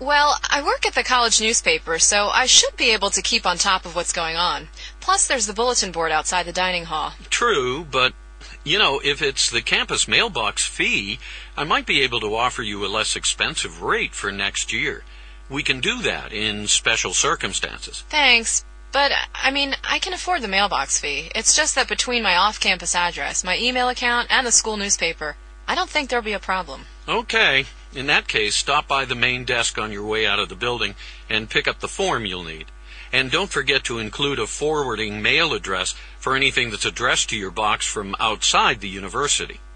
Well, I work at the college newspaper, so I should be able to keep on top of what's going on. Plus, there's the bulletin board outside the dining hall. True, but, if it's the campus mailbox fee, I might be able to offer you a less expensive rate for next year. We can do that in special circumstances. Thanks, but, I can afford the mailbox fee. It's just that between my off-campus address, my email account, and the school newspaper, I don't think there'll be a problem. Okay. In that case, stop by the main desk on your way out of the building and pick up the form you'll need. And don't forget to include a forwarding mail address for anything that's addressed to your box from outside the university.